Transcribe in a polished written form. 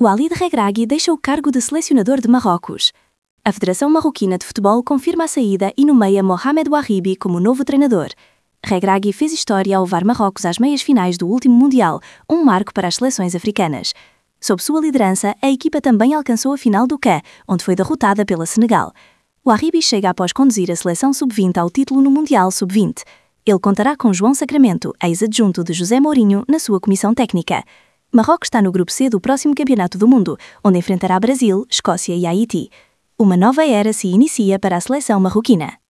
Walid Regragui deixa o cargo de selecionador de Marrocos. A Federação Marroquina de Futebol confirma a saída e nomeia Mohamed Ouahibi como novo treinador. Regragui fez história ao levar Marrocos às meias finais do último Mundial, um marco para as seleções africanas. Sob sua liderança, a equipa também alcançou a final do CAN, onde foi derrotada pela Senegal. Ouahibi chega após conduzir a seleção sub-20 ao título no Mundial sub-20. Ele contará com João Sacramento, ex-adjunto de José Mourinho, na sua comissão técnica. Marrocos está no grupo C do próximo Campeonato do Mundo, onde enfrentará Brasil, Escócia e Haiti. Uma nova era se inicia para a seleção marroquina.